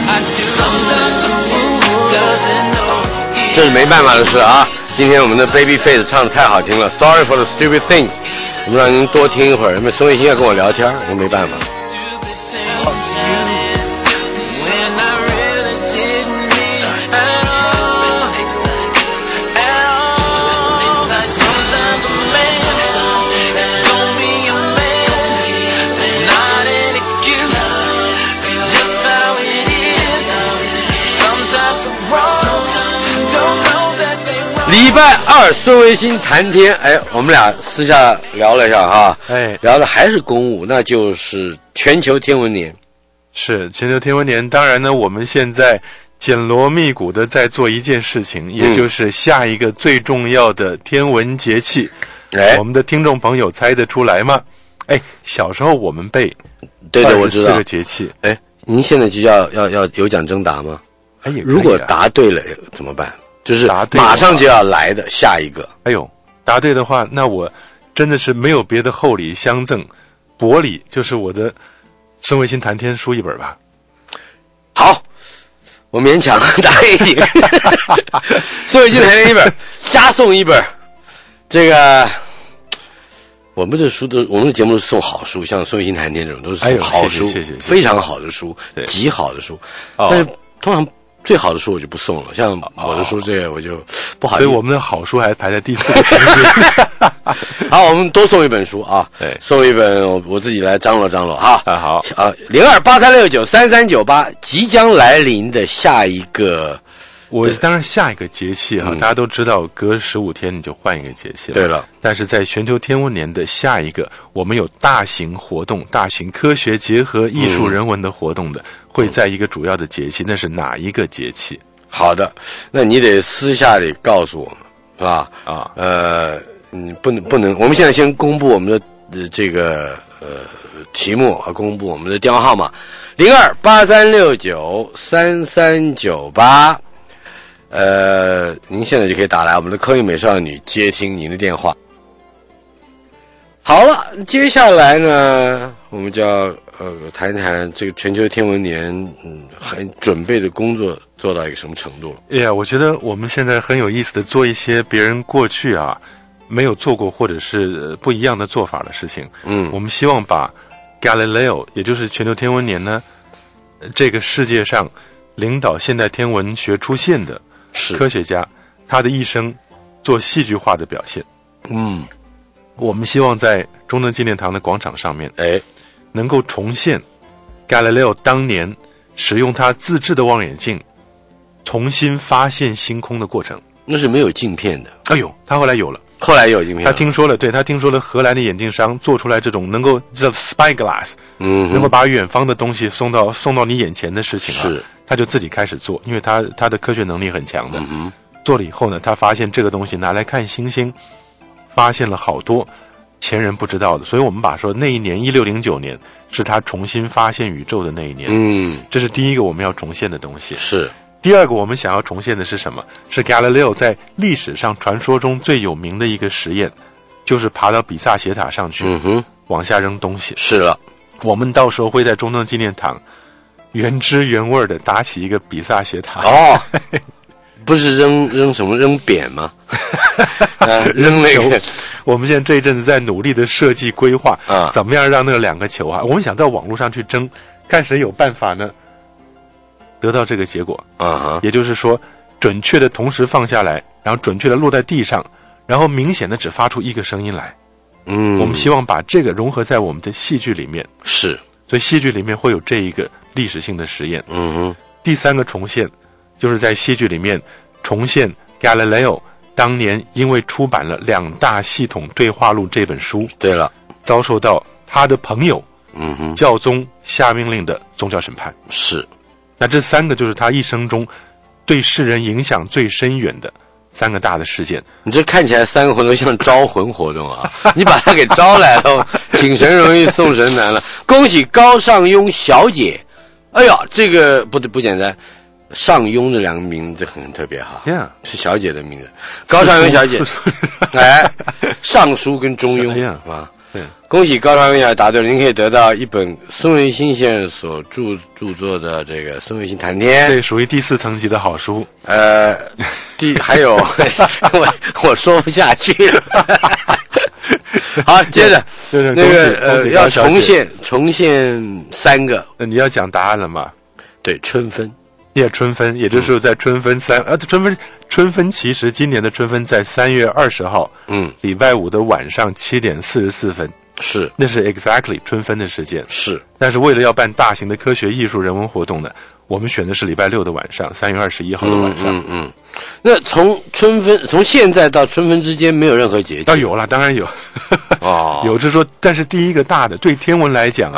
这是没办法的事啊！今天我们的 Babyface 唱得太好听了 ，Sorry for the stupid things， 我们让您多听一会儿。因为宋卫星要跟我聊天，我没办法。礼拜二，孙维新谈天，我们俩私下聊了一下哈，聊的还是公务，那就是全球天文年。 是全球天文年，当然呢，我们现在紧锣密鼓的在做一件事情，也就是下一个最重要的天文节气。我们的听众朋友猜得出来吗？小时候我们背， 对的，我知道 24个节气。 您现在就要有奖征答吗？如果答对了怎么办？就是马上就要来的下一个。 答对的话，那我真的是没有别的厚礼相赠，薄礼就是我的孙维新谈天书一本吧。 好，我勉强答应你。孙维新谈天一本，加送一本。这个我们的节目是送好书，像孙维新谈天这种都是送好书， 谢谢非常好的书，极好的书。但是通常最好的书我就不送了，像我的书这个我就不好意思。 所以我们的好书还排在第4个层次。 好，我们多送一本书啊，送一本我自己来张罗张罗哈。 好 0283693398，即将来临的下一个。 当然下一个节气大家都知道，隔15天你就换一个节气了。 对了， 但是在全球天文年的下一个，我们有大型活动，大型科学结合艺术人文的活动的，会在一个主要的节气，那是哪一个节气？ 好的，那你得私下里告诉我们，是吧？不能，我们现在先公布我们的这个题目和公布我们的电话号码0283693398。您现在就可以打来，我们的科艺美少女接听您的电话。好了，接下来呢，我们就要谈一谈这个全球天文年，还准备的工作做到一个什么程度了？ 我觉得我们现在很有意思的做一些别人过去没有做过或者是不一样的做法的事情。我们希望把 Galileo， 也就是全球天文年呢，这个世界上领导现代天文学出现的科学家，他的一生做戏剧化的表现。我们希望在中正纪念堂的广场上面，能够重现 Galileo 当年使用他自制的望远镜重新发现星空的过程。 那是没有镜片的。 他后来有了。 后来有镜片。 他听说了荷兰的眼镜商做出来这种能够叫 spyglass， 能够把远方的东西送到你眼前的事情是。 他就自己开始做，因为他的科学能力很强的。做了以后呢，他发现这个东西拿来看星星，发现了好多前人不知道的，所以我们把说那一年1609年是他重新发现宇宙的那一年。这是第一个我们要重现的东西。 是。 第二个我们想要重现的是什么？是 Galileo 在历史上传说中最有名的一个实验，就是爬到比萨斜塔上去，往下扔东西。 是了， 我们到时候会在中正纪念堂原汁原味的搭起一个比萨斜塔。 不是扔什么扔扁吗？扔那个。 我们现在这一阵子在努力的设计规划怎么样让那2个球我们想到网络上去争，看谁有办法呢得到这个结果。也就是说准确的同时放下来，然后准确的落在地上，然后明显的只发出一个声音来。我们希望把这个融合在我们的戏剧里面。 是。 所以戏剧里面会有这一个历史性的实验。第3个重现就是在戏剧里面重现 Galileo 当年因为出版了《2大系统对话录》这本书， 对了， 遭受到他的朋友教宗下命令的宗教审判。 是。 那这3个就是他一生中对世人影响最深远的3个大的事件。 你这看起来3个活动像招魂活动你把他给招来了，请神容易送神难了。恭喜高尚庸小姐，这个不简单。上庸这2个名字很特别是小姐的名字，高尚庸小姐。尚书跟中庸恭喜高昌元答对了，您可以得到一本孙维新先生所著作的这个《孙维新谈天》， 对，属于第4层级的好书。 还有我说不下去了。好，接着那个要重现3个。 你要讲答案了吗？ 对，春分。 春分，也就是在春分春分其实今年的春分在3月20号，礼拜5的晚上7点44分， 是， 那是 exactly 春分的时间， 是。 但是为了要办大型的科学、艺术、人文活动呢，我们选的是礼拜6的晚上，3月21号的晚上。 那从现在到春分之间没有任何节气？ 有了，当然有。有，就是说，但是第一个大的，对天文来讲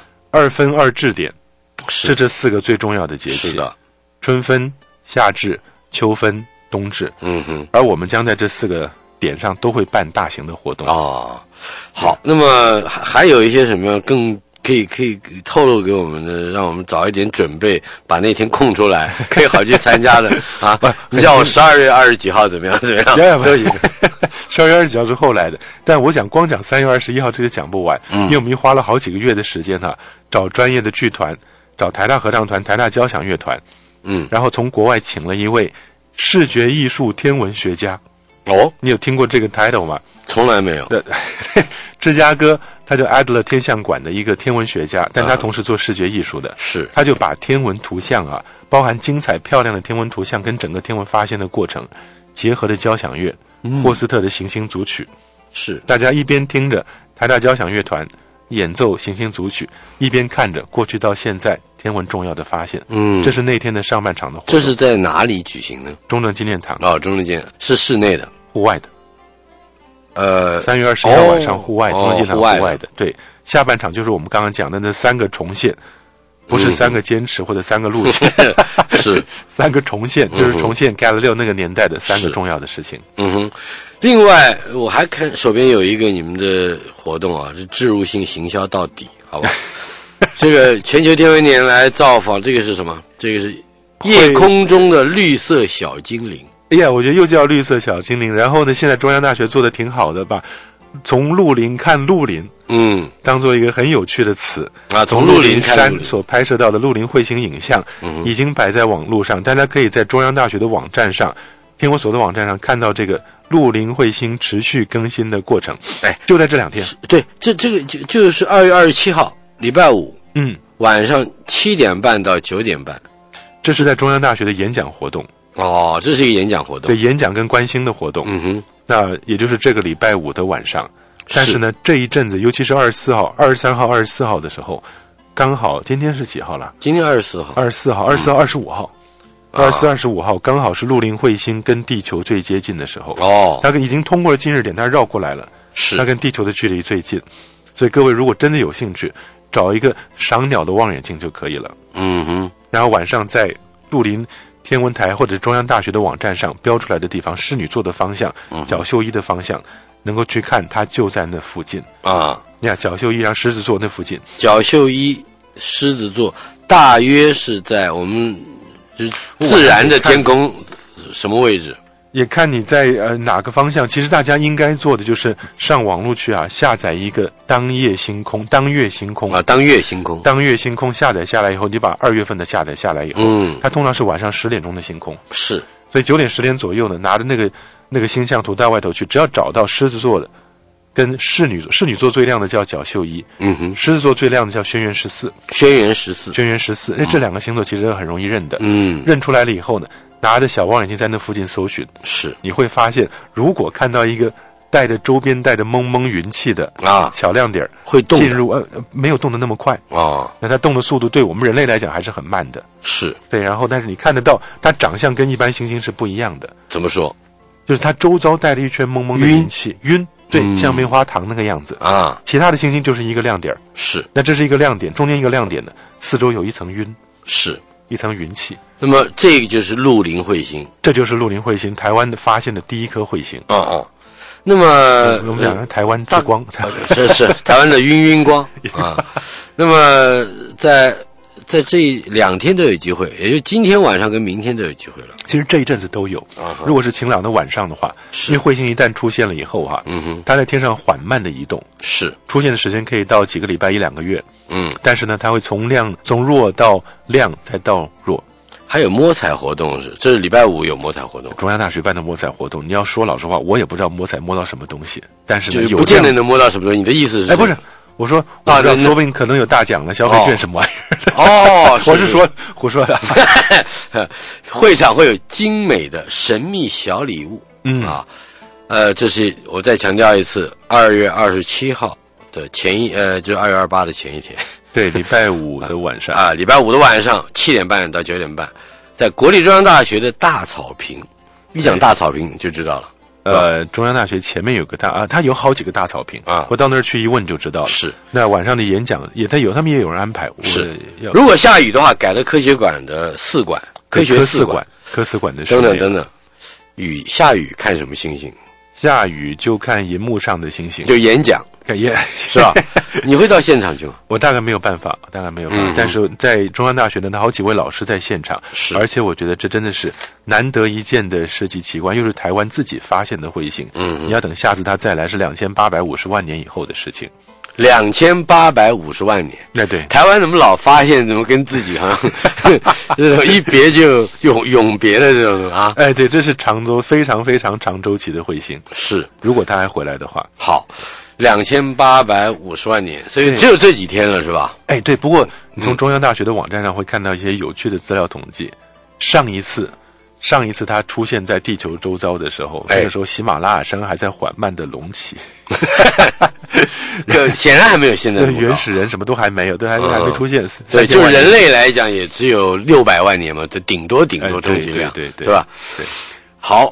2分2至点，是这4个最重要的节气。 是的。 春分、夏至、秋分、冬至，而我们将在这4个点上都会办大型的活动。 好，那么还有一些什么更可以透露给我们的，让我们早一点准备，把那天空出来，可以好去参加的啊！你叫我12月20几号怎么样？都行。 12月20几号是后来的，但我想光讲3月21号这个讲不完，因为我们花了好几个月的时间找专业的剧团，找台大合唱团、台大交响乐团。然后从国外请了一位视觉艺术天文学家。你有听过这个 title 吗？ 从来没有。 芝加哥，他叫 Adler 天象馆的一个天文学家，但他同时做视觉艺术的。 是， 他就把天文图像包含精彩漂亮的天文图像跟整个天文发现的过程结合的交响乐，霍斯特的行星组曲。 是， 大家一边听着台大交响乐团演奏行星组曲，一边看着过去到现在天文重要的发现。这是那天的上半场的活动。 这是在哪里举行呢？ 中正纪念堂。 中正纪念是室内的， 户外的。3月21号晚上户外，中正纪念堂户外的。对，下半场就是我们刚刚讲的那3个重现，不是3个坚持或者3个路线， 是 3个重现，就是重现 Galileo 那个年代的3个重要的事情。 另外，我还看手边有一个你们的活动是置入性行销到底，好吧？这个全球天文年来造访，这个是什么？这个是夜空中的绿色小精灵。 我觉得又叫绿色小精灵。然后呢，现在中央大学做的挺好的，把从陆林看陆林，当做一个很有趣的词从陆林山所拍摄到的陆林彗星影像，已经摆在网络上，大家可以在中央大学的网站上、天文所的网站上看到这个陆林彗星持续更新的过程。就在这2天。 对，这个就是2月27号礼拜5，晚上7点半到9点半， 这是在中央大学的演讲活动。 这是一个演讲活动。 对，演讲跟观星的活动。那也就是这个礼拜5的晚上。但是呢，这一阵子，尤其是24号、23号、24号的时候，刚好今天是几号了？ 今天24号。 24号、25号。24、25号刚好是陆林彗星跟地球最接近的时候。它已经通过了近日点，它绕过来了。 是。 它跟地球的距离最近，所以各位如果真的有兴趣，找一个赏鸟的望远镜就可以了。然后晚上在陆林天文台或者中央大学的网站上标出来的地方，狮女座的方向，角宿一的方向，能够去看，它就在那附近你看角宿一，然后狮子座那附近。 角宿一狮子座大约是在我们就是自然的天空什么位置？ 也看你在哪个方向。其实大家应该做的就是上网络去下载一个当月星空当月星空下载下来以后，你把2月份的下载下来以后，它通常是晚上10点钟的星空。 是， 所以9点10点左右呢，拿着那个星象图到外头去，只要找到狮子座的跟侍女座最亮的叫角宿一，狮子座最亮的叫轩辕14。这2个星座其实很容易认的。认出来了以后呢，拿着小望远镜在那附近搜寻，你会发现，如果看到一个周边带着蒙蒙云气的小亮点， 会动进入没有动得那么快那它动的速度对我们人类来讲还是很慢的。 是对，然后但是你看得到它长相跟一般行星是不一样的。 怎么说？ 就是它周遭带了一圈蒙蒙的云气，对，像棉花糖那个样子其他的星星就是一个亮点。 是， 那这是一个亮点，中间一个亮点的四周有一层云， 是一层云气。 那么这个就是陆林彗星， 这就是陆林彗星，台湾的发现的第一颗彗星。 那么我们讲台湾之光， 是台湾的晕光那么在在这2天都有机会，也就今天晚上跟明天都有机会了。 其实这一阵子都有。如果是晴朗的晚上的话，因为彗星一旦出现了以后它在天上缓慢的移动， 是出现的时间可以到几个礼拜1-2个月。但是呢，它会从弱到亮再到弱。 还有摸彩活动，这是礼拜5有摸彩活动， 中央大学办的摸彩活动。你要说老实话，我也不知道摸彩摸到什么东西，但是呢， 不见得能摸到什么东西。你的意思是？ 不是，我说说不定可能有大奖了，消费券什么玩意儿？ 我是说胡说的。 会场会有精美的神秘小礼物。这是我再强调一次，2月27号的就是2月28的前一天。 对，礼拜5的晚上礼拜5的晚上7点半到9点半，在国立中央大学的大草坪。一讲大草坪你就知道了。 中央大学前面有个它有好几个大草坪我到那儿去一问就知道了。 是， 那晚上的演讲他们也有人安排。 是，如果下雨的话，改了科学馆的4馆，科4馆的等等。下雨看什么星星？ 下雨就看荧幕上的星星， 就演讲，是吧？你会到现场去吗？ 我大概没有办法，但是在中央大学呢，他好几位老师在现场， 是， 而且我觉得这真的是难得一见的世纪奇观，又是台湾自己发现的彗星。你要等下次他再来是2850万年以后的事情。 2850万年， 那对， 台湾怎么老发现怎么跟自己好像这种一别就永别的这种对，这是非常非常长周期的彗星。 是， 如果他还回来的话， 好，2850万年，所以只有这几天了，是吧？ 对。不过你从中央大学的网站上会看到一些有趣的资料统计。上一次它出现在地球周遭的时候，那个时候喜马拉雅山还在缓慢的隆起。 显然还没有现在原始人什么都还没有，还没出现。 对，就人类来讲也只有600万年嘛，这顶多充其量， 对， 是吧？ 对。 好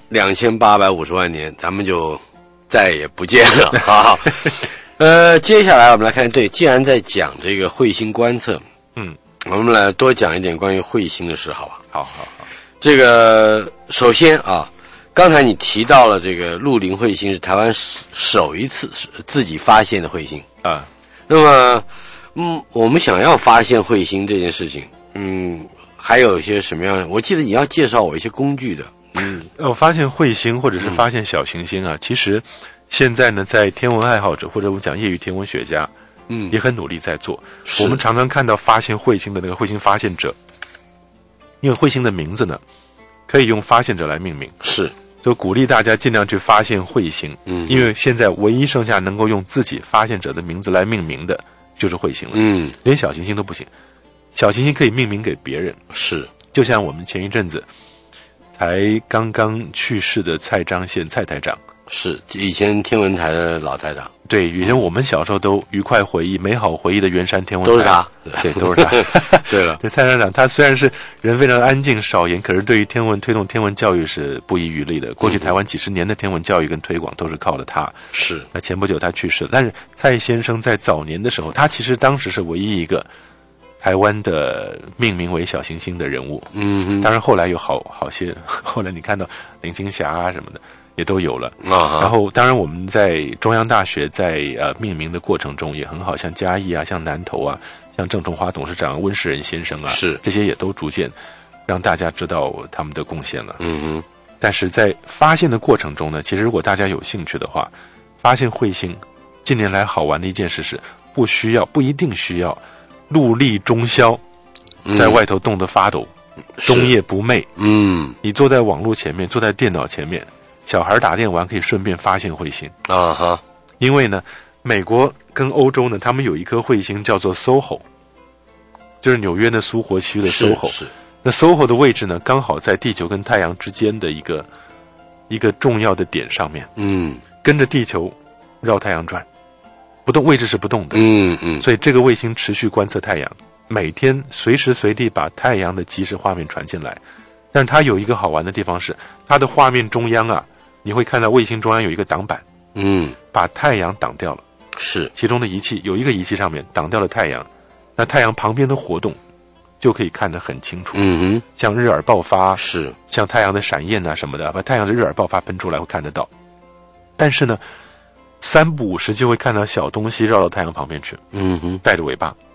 ，2850万年，咱们就再也不见了啊。接下来我们来看，既然在讲这个彗星观测，我们来多讲一点关于彗星的事，好吧？ 好。 这个首先刚才你提到了这个鹿林彗星是台湾首一次自己发现的彗星那么我们想要发现彗星这件事情，还有一些什么样？我记得你要介绍我一些工具的。 我发现彗星或者是发现小行星其实现在呢，在天文爱好者或者我们讲业余天文学家，也很努力在做。我们常常看到发现彗星的那个彗星发现者，因为彗星的名字呢，可以用发现者来命名， 是， 就鼓励大家尽量去发现彗星。因为现在唯一剩下能够用自己发现者的名字来命名的就是彗星了。连小行星都不行，小行星可以命名给别人。 是， 就像我们前一阵子才刚刚去世的蔡彰宪蔡台长， 是以前天文台的老台长。 对，以前我们小时候都愉快回忆、美好回忆的圆山天文台都是他， 对，都是他。 对了， 对，蔡台长他虽然是人非常安静少言，可是对于推动天文教育是不遗余力的。过去台湾几十年的天文教育跟推广都是靠了他。 是， 那前不久他去世了，但是蔡先生在早年的时候，他其实当时是唯一一个台湾的命名为小行星的人物。当然后来有好些，后来你看到林青霞什么的也都有了然后当然我们在中央大学在命名的过程中也很好，像嘉义像南投像郑崇华董事长、温世仁先生是， 这些也都逐渐让大家知道他们的贡献了。但是在发现的过程中呢，其实如果大家有兴趣的话，发现彗星近年来好玩的一件事是不一定需要陆力中宵在外头冻得发抖，终夜不寐。你坐在网络前面，坐在电脑前面，小孩打电玩可以顺便发现彗星因为呢，美国跟欧洲呢，他们有一颗彗星叫做 SOHO， 就是纽约的苏活区的 SOHO。是。那 SOHO 的位置呢，刚好在地球跟太阳之间的一个重要的点上面。跟着地球绕太阳转，不动，位置是不动的。所以这个卫星持续观测太阳，每天随时随地把太阳的即时画面传进来。但是它有一个好玩的地方是，它的画面中央你会看到卫星中央有一个挡板，把太阳挡掉了。 是， 其中的有一个仪器上面挡掉了太阳，那太阳旁边的活动就可以看得很清楚。像日珥爆发，是，像太阳的闪焰什么的，把太阳的日珥爆发喷出来会看得到。但是呢，3不5时就会看到小东西绕到太阳旁边去，带着尾巴，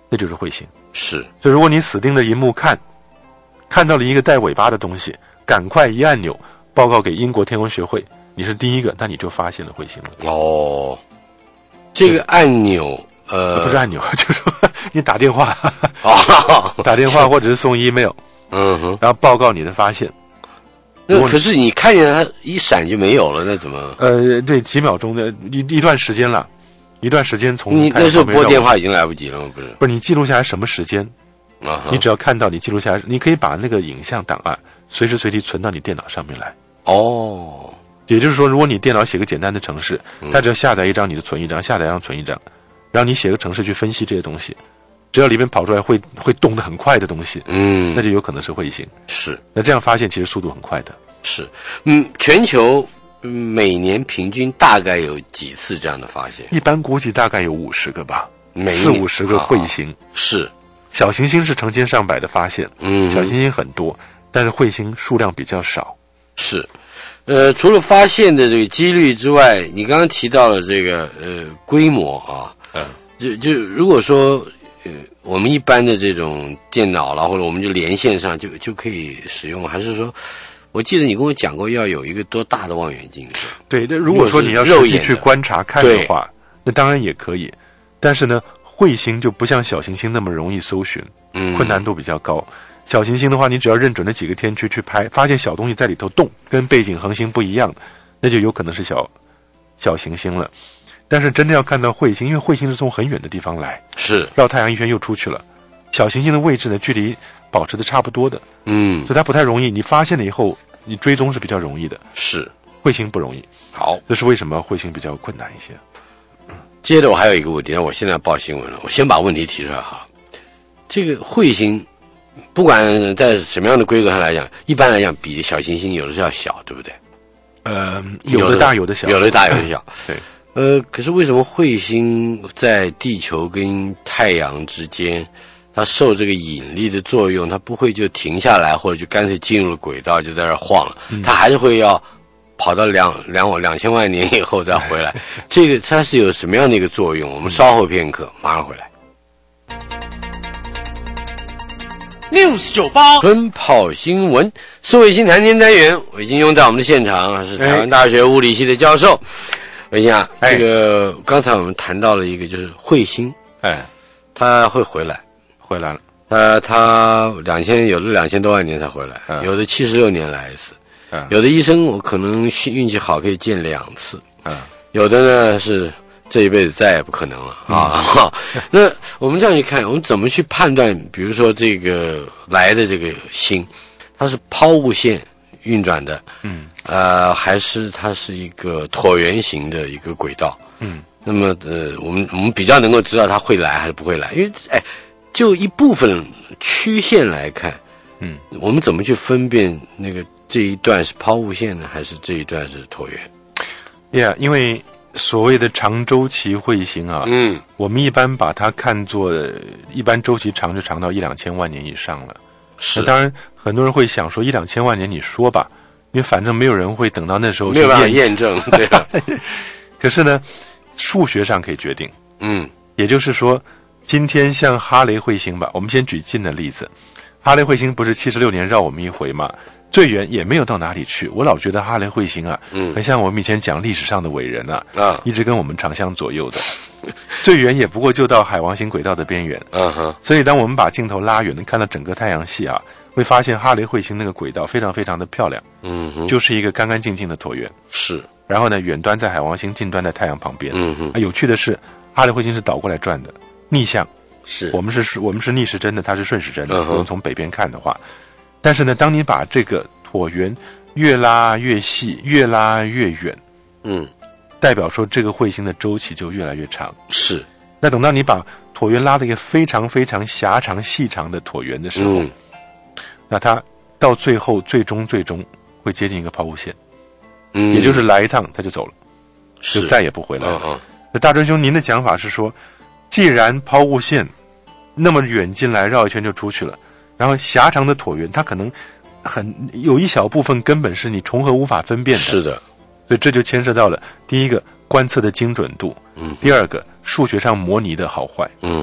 那就是彗星。 是， 所以如果你死盯着荧幕看到了一个带尾巴的东西，赶快一按钮报告给英国天文学会，你是第一个，那你就发现了彗星了。 哦，这个按钮不是按钮，就是说你打电话打电话或者是送 email， 然后报告你的发现。 那可是你看见它一闪就没有了，那怎么？ 对，几秒钟的一段时间了，一段时间从你那时候拨电话已经来不及了吗？ 不是，你记录下来什么时间？你只要看到你记录下来，你可以把那个影像档案随时随地存到你电脑上面来。 哦， 也就是说，如果你电脑写个简单的程式，它只要下载一张你就存一张，下载一张存一张，然后你写个程式去分析这些东西，只要里面跑出来会动得很快的东西，那就有可能是彗星。 是， 那这样发现其实速度很快的。 是，全球每年平均大概有几次这样的发现？ 一般估计大概有50个吧，40-50个彗星。 是， 小行星是成千上百的发现，小行星很多，但是彗星数量比较少。 是，除了发现的这个几率之外，你刚刚提到了这个规模啊，就如果说我们一般的这种电脑啦，或者我们就连线上就可以使用，还是说？我记得你跟我讲过要有一个多大的望远镜？ 对，那如果说你要实际去观察看的话，那当然也可以。但是呢，彗星就不像小行星那么容易搜寻，困难度比较高。小行星的话，你只要认准了几个天区去拍，发现小东西在里头动，跟背景恒星不一样，那就有可能是小行星了。但是真的要看到彗星，因为彗星是从很远的地方来， 是绕太阳一圈又出去了。小行星的位置呢，距离保持的差不多的，所以它不太容易。你发现了以后，你追踪是比较容易的。 是， 彗星不容易。 好， 这是为什么彗星比较困难一些。 接着我还有一个问题，我现在报新闻了，我先把问题提出来哈。这个彗星，不管在什么样的规格上来讲，一般来讲比小行星有的是要小，对不对？ 有的大，有的小， 有的大，有的小。 对。 可是为什么彗星在地球跟太阳之间？它受这个引力的作用，它不会就停下来，或者就干脆进入了轨道就在这晃了，它还是会要跑到2000万年以后再回来。这个它是有什么样的一个作用？我们稍后片刻马上回来。News98奔跑新闻，苏伟新谈天单元，韦金庸在我们的现场，是台湾大学物理系的教授。韦金啊，这个刚才我们谈到了一个就是彗星，它会回来了。他有的2000多万年才回来，有的76年来一次，有的医生我可能运气好可以见2次，有的呢是这一辈子再也不可能了啊。那我们这样一看，我们怎么去判断？比如说这个来的这个星，它是抛物线运转的，还是它是一个椭圆形的一个轨道？那么我们比较能够知道它会来还是不会来，因为就一部分曲线来看，我们怎么去分辨那个这一段是抛物线呢，还是这一段是椭圆？ 因为所谓的长周期彗星啊，我们一般把它看作一般周期长就长到1-2000万年以上了。 是， 当然很多人会想说1-2000万年你说吧，因为反正没有人会等到那时候没有办法验证，对吧？ 可是呢，数学上可以决定，也就是说。今天像哈雷彗星吧，我们先举近的例子。哈雷彗星不是76年绕我们一回吗？最远也没有到哪里去。我老觉得哈雷彗星啊，很像我们以前讲历史上的伟人啊，一直跟我们长相左右的。最远也不过就到海王星轨道的边缘。所以当我们把镜头拉远，能看到整个太阳系啊，会发现哈雷彗星那个轨道非常非常的漂亮。就是一个干干净净的椭圆。 是。 然后呢，远端在海王星，近端在太阳旁边。有趣的是，哈雷彗星是倒过来转的。逆向是我们是逆时针的，它是顺时针的。我们从北边看的话，但是呢，当你把这个椭圆越拉越细，越拉越远，代表说这个彗星的周期就越来越长。 是。 那等到你把椭圆拉了一个非常非常狭长细长的椭圆的时候，那它到最后最终会接近一个抛物线，也就是来一趟它就走了，就再也不回来了。那大专兄，您的讲法是说？既然抛物线那么远进来绕一圈就出去了，然后狭长的椭圆它可能有一小部分根本是你重合无法分辨的。 是的。 所以这就牵涉到了第一个观测的精准度，第二个数学上模拟的好坏。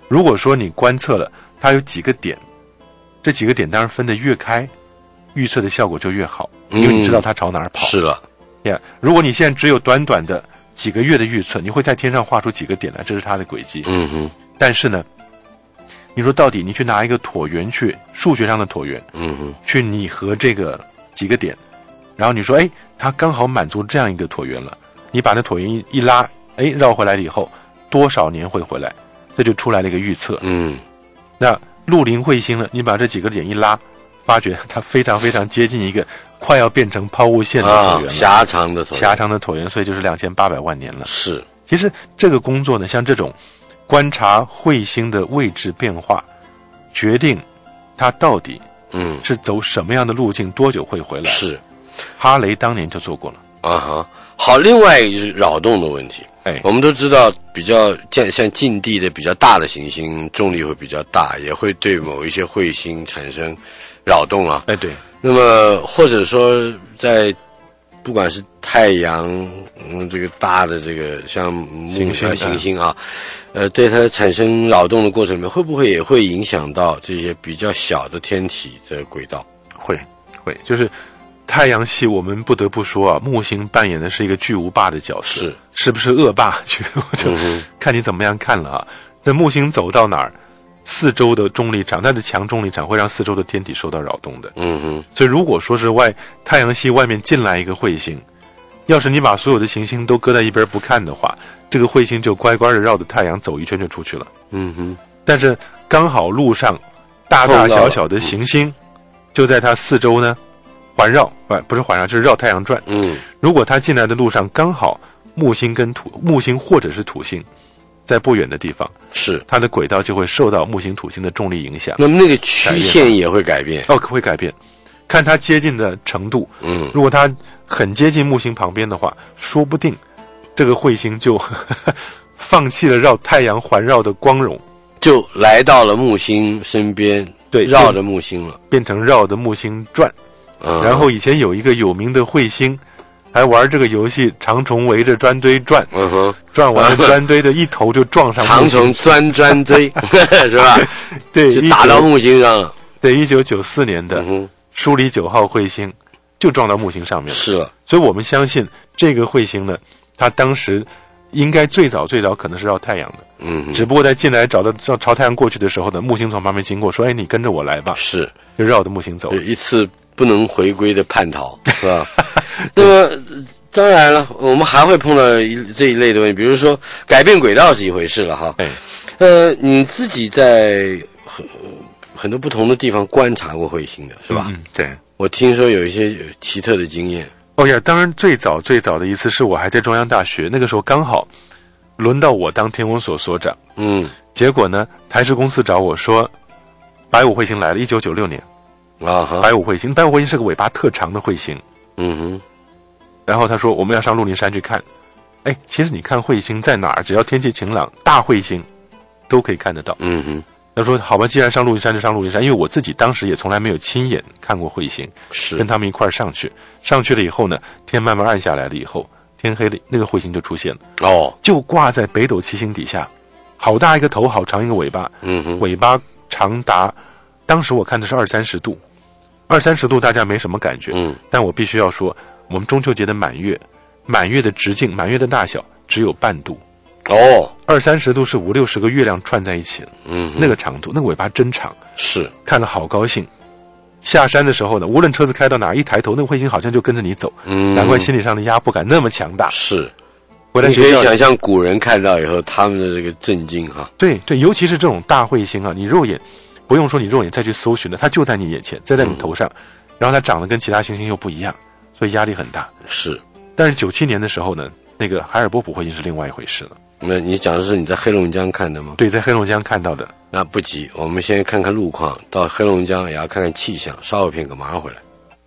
如果说你观测了它有几个点，这几个点当然分得越开，预测的效果就越好，因为你知道它朝哪儿跑。 是了， 如果你现在只有短短的几个月的预测，你会在天上画出几个点来，这是它的轨迹。但是呢，你说到底你去拿一个椭圆去，数学上的椭圆，去拟合这个几个点，然后你说它刚好满足这样一个椭圆了，你把那椭圆一拉，绕回来了以后多少年会回来，这就出来了一个预测。那陆林彗星呢，你把这几个点一拉，发觉它非常非常接近一个快要变成抛物线的椭圆了，狭长的椭圆，所以就是2800万年了。 是， 其实这个工作呢，像这种观察彗星的位置变化，决定它到底是走什么样的路径，多久会回来。 是， 哈雷当年就做过了。 好，另外一个就是扰动的问题。我们都知道，比较像近地的比较大的行星，重力会比较大，也会对某一些彗星产生扰动啊。 对。 那么或者说在不管是太阳，这个大的这个像行星啊，对它产生扰动的过程里面，会不会也会影响到这些比较小的天体的轨道？ 会，就是太阳系，我们不得不说啊，木星扮演的是一个巨无霸的角色，是不是恶霸？就看你怎么样看了啊。那木星走到哪儿，四周的重力场，它的强重力场会让四周的天体受到扰动的。所以如果说是太阳系外面进来一个彗星，要是你把所有的行星都搁在一边不看的话，这个彗星就乖乖的绕着太阳走一圈就出去了。但是刚好路上大大小小的行星就在它四周呢环绕，不是环绕，就是绕太阳转。如果它进来的路上刚好木星或者是土星在不远的地方，它的轨道就会受到木星土星的重力影响。 那么那个曲线也会改变？ 会改变，看它接近的程度。如果它很接近木星旁边的话，说不定这个彗星就放弃了绕太阳环绕的光荣， 就来到了木星身边，对，绕着木星了， 变成绕着木星转。然后以前有一个有名的彗星还玩这个游戏，长虫围着砖堆转，转完了砖堆的一头就撞上木星， 长虫钻砖堆是吧？ 对， 就打到木星上了。 对，1994年的舒里9号彗星就撞到木星上面了。 是了， 所以我们相信这个彗星呢，它当时应该最早可能是绕太阳的。只不过在进来朝太阳过去的时候呢，木星从旁边经过，说你跟着我来吧。 是， 就绕着木星走。 一次不能回归的叛逃，是吧？那么当然了，我们还会碰到这一类的问题，比如说改变轨道是一回事了哈。你自己在很多不同的地方观察过彗星的是吧？ 对， 我听说有一些奇特的经验。 当然最早的一次是我还在中央大学，那个时候刚好轮到我当天文所所长。结果呢，台视公司找我说，白五彗星来了，1996年。白五彗星是个尾巴特长的彗星。然后他说我们要上鹿林山去看。其实你看彗星在哪儿，只要天气晴朗，大彗星都可以看得到。他说好吧，既然上鹿林山就上鹿林山，因为我自己当时也从来没有亲眼看过彗星，跟他们一块上去了以后呢，天慢慢暗下来了以后，天黑了，那个彗星就出现了。就挂在北斗七星底下，好大一个头，好长一个尾巴。尾巴长达，当时我看的是20-30度，20-30度大家没什么感觉。但我必须要说，我们中秋节的满月的直径，满月的大小只有半度。20-30度是50-60个月亮串在一起了。那个长度，那个尾巴真长。 是， 看了好高兴。下山的时候呢，无论车子开到哪，一抬头，那个彗星好像就跟着你走。难怪心理上的压迫感那么强大。 是， 回来你可以想象古人看到以后他们的这个震惊哈。 对，尤其是这种大彗星啊，你肉眼不用说，你肉眼再去搜寻了，它就在你眼前，在你头上，然后它长得跟其他行星又不一样，所以压力很大。 是， 但是97年的时候呢，那个海尔波普彗星是另外一回事了。 那你讲的是你在黑龙江看的吗？ 对，在黑龙江看到的。 那不急，我们先看看路况，到黑龙江也要看看气象，稍后片刻马上回来。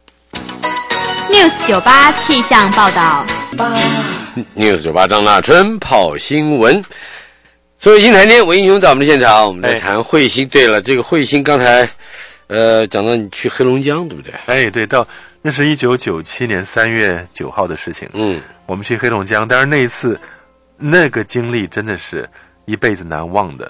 News 98气象报道。 News 98张大春跑新闻。所以新谈天，文英雄在我们的现场，我们在谈彗星。对了，这个彗星刚才讲到你去黑龙江，对不对？ 对，那是1997年3月9号的事情。我们去黑龙江，当然那一次那个经历真的是一辈子难忘的。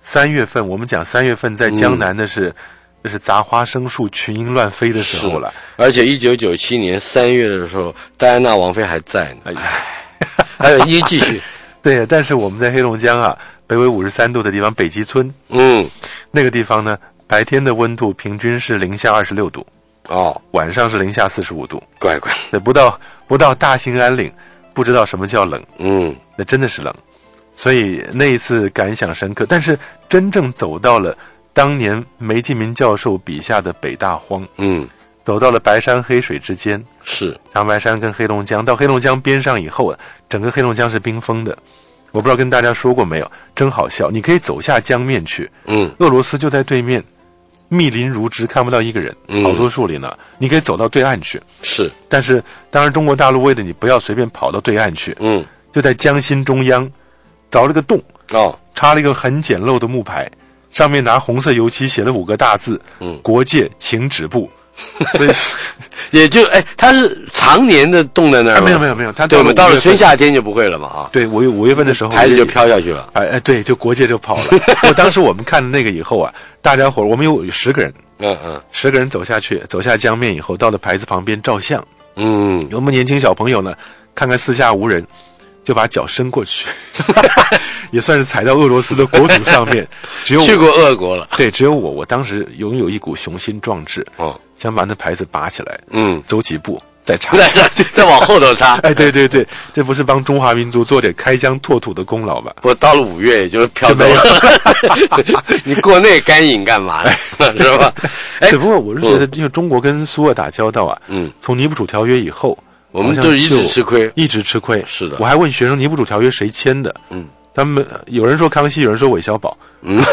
3月份，我们讲3月份在江南的是，这是杂花生树、群莺乱飞的时候了。 而且1997年3月的时候，戴安娜王妃还在呢。哎呀，还有继续。 对，但是我们在黑龙江啊，北纬53度的地方，北极村，那个地方呢，白天的温度平均是零下26度，晚上是零下45度， 乖乖， 对，不到大兴安岭，不知道什么叫冷，那真的是冷，所以那一次感想深刻。但是真正走到了当年梅继民教授笔下的北大荒，走到了白山黑水之间， 是长白山跟黑龙江，到黑龙江边上以后啊，整个黑龙江是冰封的。我不知道跟大家说过没有，真好笑。你可以走下江面去，俄罗斯就在对面，密林如织，看不到一个人，好多树林呢。你可以走到对岸去， 是。但是当然中国大陆为了你不要随便跑到对岸去，就在江心中央凿了个洞，插了一个很简陋的木牌，上面拿红色油漆写了5个大字，国界请止步。所以也就它是常年的冻在那儿吗？ 没有，它对，我们到了春夏天就不会了嘛对，5月份的时候牌子就飘下去了。 对，就国界就跑了。当时我们看了那个以后啊，大家伙我们有10个人，10个人走下江面以后，到了牌子旁边照相。我们年轻小朋友呢，看看四下无人，就把脚伸过去，也算是踩到俄罗斯的国土上面。只有去过俄国了， 对，只有我当时拥有一股雄心壮志，想把那牌子拔起来，走几步再插， 再往后头插。 对，这不是帮中华民族做点开疆拓土的功劳吧？ 不过到了5月也就飘走了。你过那干瘾干嘛呢？是吧？ 只不过我是觉得，因为中国跟苏俄打交道啊，从尼布楚条约以后。 我们都是一直吃亏， 是的。我还问学生尼布楚条约谁签的？他们有人说康熙，有人说韦小宝。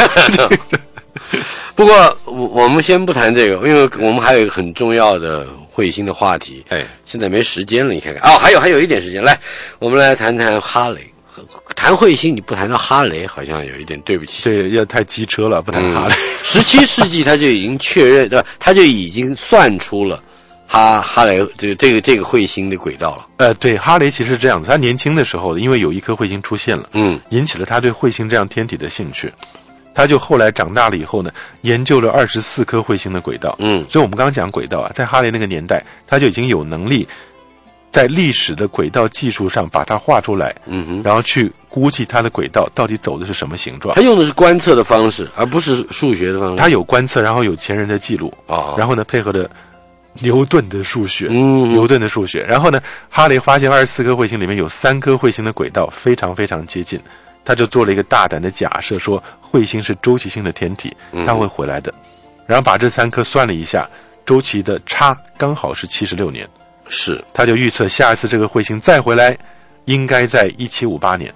不过我们先不谈这个，因为我们还有一个很重要的彗星的话题。现在没时间了，你看看。还有一点时间，来，我们来谈谈哈雷。谈彗星你不谈到哈雷，好像有一点对不起。 对，要太机车了，不谈哈雷。 17世纪他就已经确认，对吧？他就已经算出了。哈雷这个彗星的轨道了。对，哈雷其实是这样子，他年轻的时候，因为有一颗彗星出现了，引起了他对彗星这样天体的兴趣，他就后来长大了以后呢，研究了24颗彗星的轨道。所以我们刚刚讲轨道啊，在哈雷那个年代，他就已经有能力在历史的轨道技术上把它画出来，然后去估计它的轨道到底走的是什么形状。 他用的是观测的方式，而不是数学的方式。 他有观测，然后有前人的记录，然后呢配合的。牛顿的数学，然后呢，哈雷发现24颗彗星里面有3颗彗星的轨道非常非常接近，他就做了一个大胆的假设，说彗星是周期性的天体，它会回来的。然后把这3颗算了一下，周期的差刚好是76年，他就预测下一次这个彗星再回来，应该在1758年。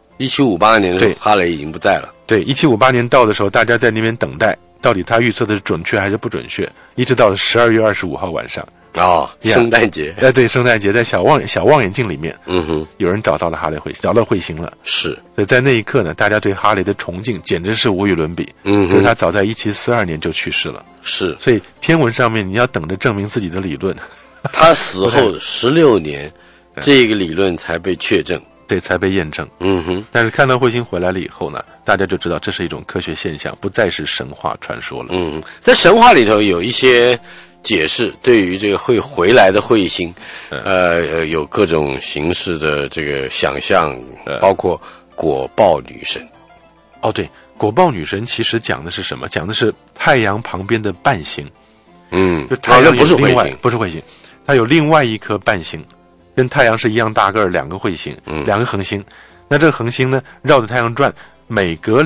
1758年的时候，哈雷已经不在了。 对，1758年到的时候，大家在那边等待。到底他预测的是准确还是不准确？一直到了12月25号晚上， 圣诞节。 对，圣诞节在小望远镜里面，有人找到了哈雷彗星，找到彗星了。 所以在那一刻呢，大家对哈雷的崇敬简直是无与伦比。就是他早在1742年就去世了。所以天文上面你要等着证明自己的理论。 他死后16年，这个理论才被确证。 对，才被验证。但是看到彗星回来了以后呢，大家就知道这是一种科学现象，不再是神话传说了。 在神话里头有一些解释，对于这个会回来的彗星，有各种形式的这个想象，包括果报女神。 对，果报女神其实讲的是什么？讲的是太阳旁边的伴星。就太阳不是彗星，它有另外一颗伴星。跟太阳是一样大个儿，2个彗星，2个恒星。那这个恒星呢，绕着太阳转，每隔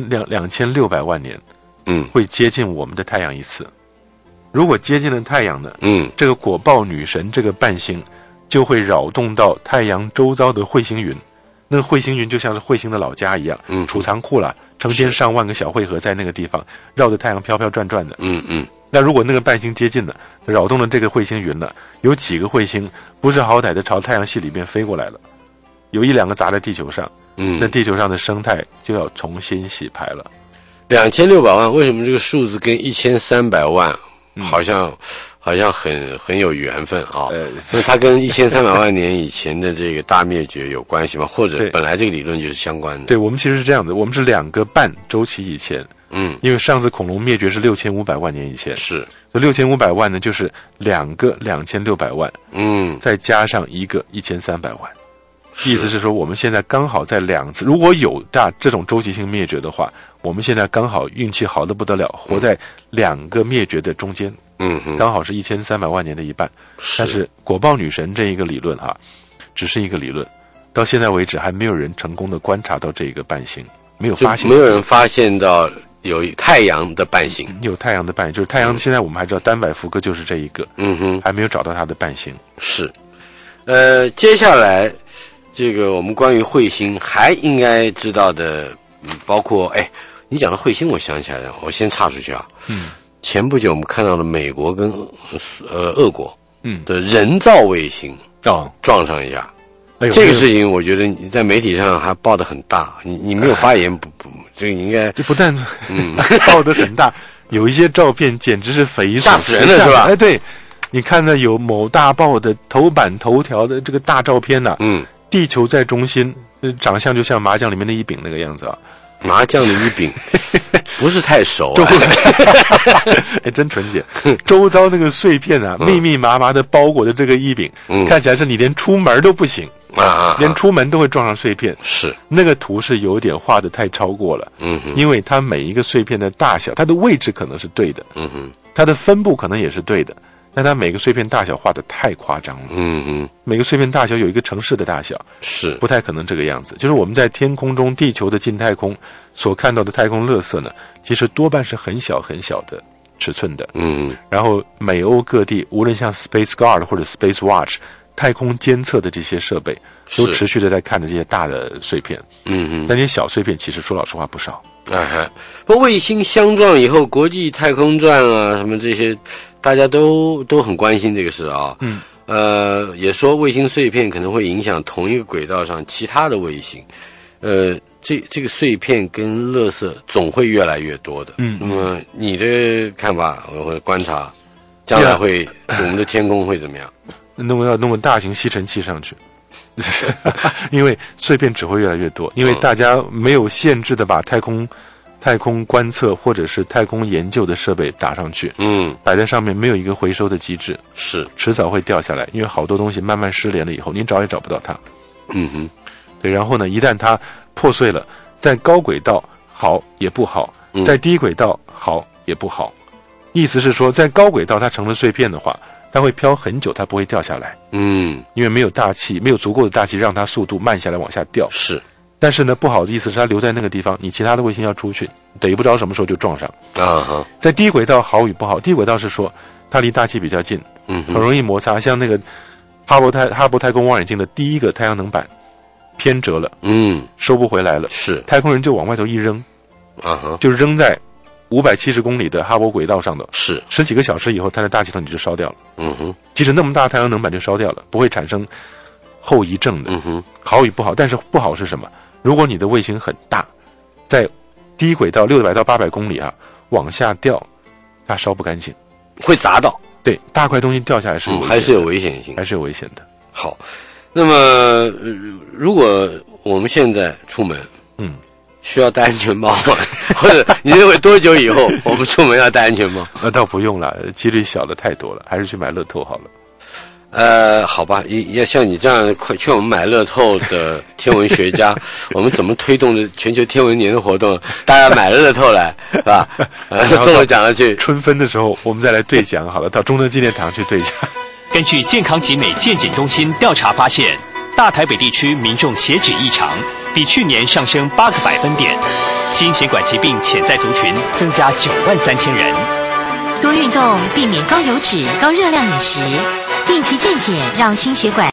2600万年，会接近我们的太阳一次。如果接近了太阳呢，这个果报女神这个伴星就会扰动到太阳周遭的彗星云。那个彗星云就像是彗星的老家一样，储藏库了，成千上万个小彗核在那个地方绕着太阳飘飘转转的。那如果那个伴星接近了，扰动了这个彗星云了，有几个彗星不是好歹的朝太阳系里边飞过来了，有1-2个砸在地球上，那地球上的生态就要重新洗牌了。 2600万，为什么这个数字跟1300万好像很有缘分啊。那它跟1300万年以前的这个大灭绝有关系吗？或者本来这个理论就是相关的？ 对，我们其实是这样的，我们是2个半周期以前。因为上次恐龙灭绝是6500万年以前， 是， 所以6500万呢就是2个2600万，再加上1个1300万，意思是说我们现在刚好在2次，如果有这种周期性灭绝的话，我们现在刚好运气好得不得了，活在2个灭绝的中间，刚好是1300万年的一半。但是果报女神这一个理论只是一个理论，到现在为止还没有人成功的观察到这一个半星，没有人发现到有太阳的半星， 有太阳的半星，就是太阳。现在我们还知道丹柏福哥就是这一个，还没有找到它的半星。 是，接下来这个我们关于彗星还应该知道的，包括你讲的彗星，我想起来了，我先插出去啊。前不久我们看到了美国跟俄国的人造卫星撞上一下。这个事情我觉得你在媒体上还报得很大，你没有发言不，这个应该就不但报得很大，有一些照片简直是匪夷所思， 吓死人了是吧？ 对，你看到有某大报的头版头条的这个大照片地球在中心，长相就像麻将里面的一饼那个样子啊。 麻将的一饼不是太熟真纯洁。周遭那个碎片密密麻麻的包裹的这个一饼，看起来是你连出门都不行连出门都会撞上碎片。 是那个图是有点画的太超过了，因为它每一个碎片的大小，它的位置可能是对的，它的分布可能也是对的，但它每个碎片大小画的太夸张了，每个碎片大小有一个城市的大小， 是不太可能这个样子。就是我们在天空中，地球的近太空所看到的太空垃圾呢，其实多半是很小很小的尺寸的，然后美欧各地，无论像 Space Guard 或者 Space Watch 太空监测的这些设备，都持续的在看着这些大的碎片，但这些小碎片其实说老实话不少。 不过卫星相撞以后，国际太空站什么这些，大家都很关心这个事啊。也说卫星碎片可能会影响同一个轨道上其他的卫星。这个碎片跟垃圾总会越来越多的。那么你的看法或者观察，将来我们的天空会怎么样？ 要弄个大型吸尘器上去。因为碎片只会越来越多，因为大家没有限制的把太空观测或者是太空研究的设备打上去，摆在上面，没有一个回收的机制， 是迟早会掉下来，因为好多东西慢慢失联了以后，您找也找不到它。对，然后呢，一旦它破碎了，在高轨道好也不好，在低轨道好也不好。意思是说，在高轨道它成了碎片的话，它会飘很久，它不会掉下来。因为没有大气，没有足够的大气让它速度慢下来往下掉。 是， 但是呢，不好的意思是它留在那个地方，你其他的卫星要出去，逮不着什么时候就撞上。在低轨道好与不好，低轨道是说它离大气比较近，很容易摩擦。像那个哈勃太空望远镜的第一个太阳能板偏折了，收不回来了， 是太空人就往外头一扔，就扔在570公里的哈勃轨道上的， 是 10几个小时以后，它的大气层就烧掉了。即使那么大的太阳能板就烧掉了，不会产生后遗症的。好与不好，但是不好是什么？如果你的卫星很大，在低轨道600到800公里往下掉，它烧不干净， 会砸到。 对，大块东西掉下来是还是有危险性， 还是有危险的。 好，那么如果我们现在出门，需要戴安全帽吗？或者你认为多久以后我们出门要戴安全帽？ 那倒不用了，几率小的太多了，还是去买乐透好了。 好吧，要像你这样劝我们买乐透的天文学家，我们怎么推动的全球天文年的活动？大家买乐透来，是吧？中了奖了去。 春分的时候，我们再来兑奖好了，到中德纪念堂去兑奖。 根据健康集美健检中心调查发现，大台北地区民众血脂异常，比去年上升8个百分点，心血管疾病潜在族群增加93000人。 多运动，避免高油脂、高热量饮食，定期健检，让心血管